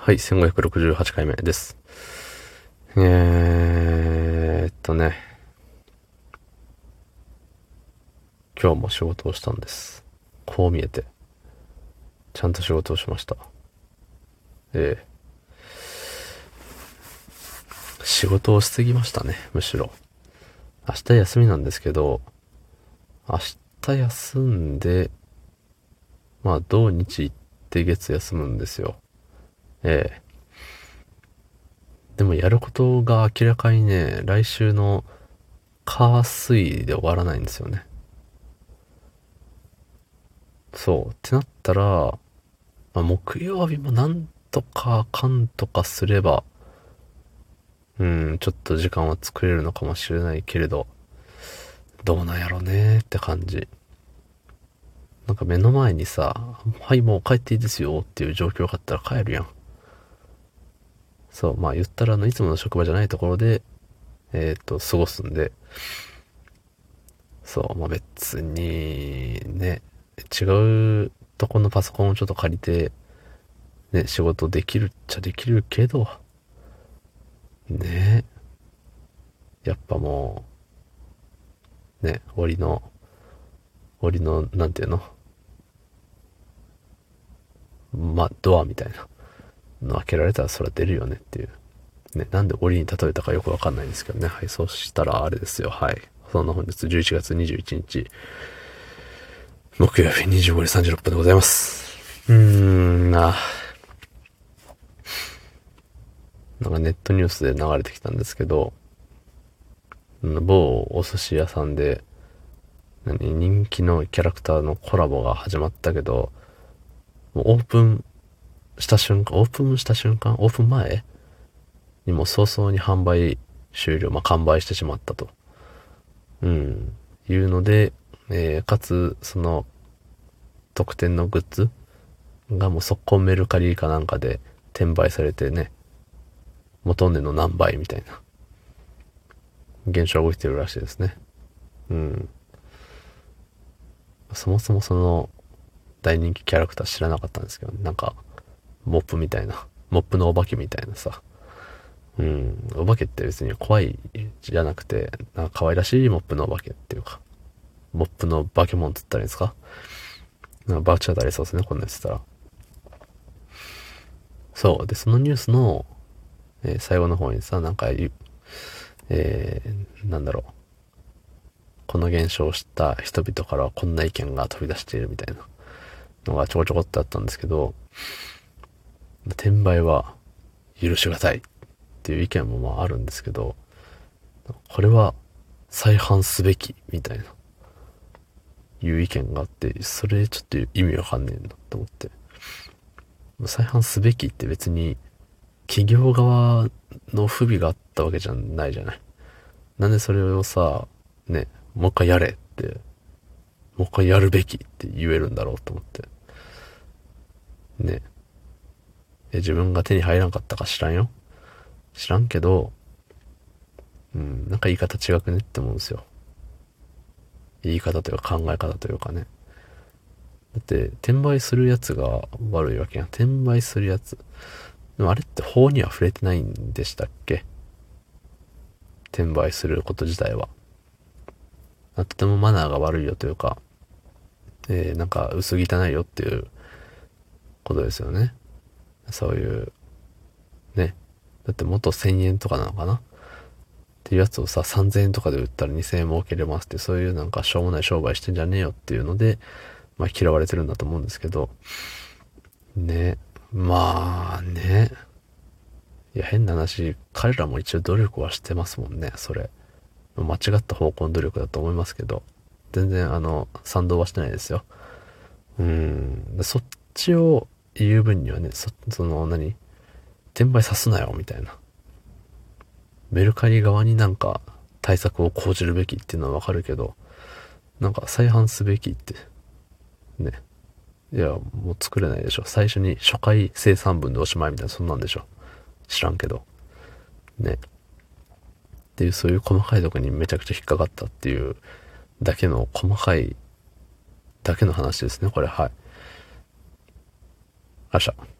はい、1568回目です。今日も仕事をしたんです。こう見えて、ちゃんと仕事をしました。え仕事をしすぎましたね、むしろ。明日休みなんですけど、明日休んで、土日行って月休むんですよ。ええでもやることが明らかにね、来週の火水で終わらないんですよね。そう。ってなったら、木曜日もなんとかかんとかすれば、ちょっと時間は作れるのかもしれないけれど、どうなんやろねって感じ。なんか目の前にさ、はい、もう帰っていいですよっていう状況があったら帰るやん。そう、言ったらいつもの職場じゃないところで、過ごすんで、そう、別に、ね、違うとこのパソコンをちょっと借りて、ね、仕事できるっちゃできるけど、ね、やっぱもう、ね、檻の、なんていうの、ドアみたいなの開けられたらそれは出るよねっていう。ね、なんで檻に例えたかよくわかんないんですけどね。はい、そうしたらあれですよ。はい。そんな本日11月21日、木曜日25時36分でございます。なんかネットニュースで流れてきたんですけど、某お寿司屋さんで、人気のキャラクターのコラボが始まったけど、もうオープン前にも早々に販売終了、完売してしまったと。いうので、かつ、その、特典のグッズがもう速攻メルカリかなんかで転売されてね、元値の何倍みたいな現象が起きてるらしいですね。うん。そもそもその大人気キャラクター知らなかったんですけど、なんか、モップのお化けみたいなさ、お化けって別に怖いじゃなくて、なんか可愛らしいモップのお化けっていうか、モップの化け物って言ったらいいんですか？なんかバーチャルでありそうですね、こんなやつたら。そう。で、そのニュースの、最後の方にさ、なんだろう。この現象を知った人々からはこんな意見が飛び出しているみたいなのがちょこちょこってあったんですけど、転売は許しがたいっていう意見もあるんですけど、これは再販すべきみたいないう意見があって、それちょっと意味わかんねえなと思って。再販すべきって別に企業側の不備があったわけじゃないじゃない。なんでそれをさ、ね、もう一回やれって、もう一回やるべきって言えるんだろうと思って。ね。自分が手に入らんかったか知らんよ。知らんけど、なんか言い方違くねって思うんですよ。言い方というか考え方というかね。だって、転売するやつが悪いわけやん。転売するやつ。でもあれって法には触れてないんでしたっけ？転売すること自体は。とてもマナーが悪いよというか、なんか薄汚いよっていうことですよね。そういう、ね。だって元1000円とかなのかなっていうやつをさ、3000円とかで売ったら2000円儲けれますって、そういうなんかしょうもない商売してんじゃねえよっていうので、嫌われてるんだと思うんですけど、ね。ね。いや、変な話、彼らも一応努力はしてますもんね、それ。間違った方向の努力だと思いますけど、全然賛同はしてないですよ。そっちを言う分にはね、転売さすなよ、みたいな。メルカリ側になんか対策を講じるべきっていうのはわかるけど、なんか再販すべきって、ね。いや、もう作れないでしょ。最初に初回生産分でおしまいみたいな、そんなんでしょ。知らんけど。ね。っていう、そういう細かいとこにめちゃくちゃ引っかかったっていう細かいだけの話ですね、これ。はい。ありがとうございました。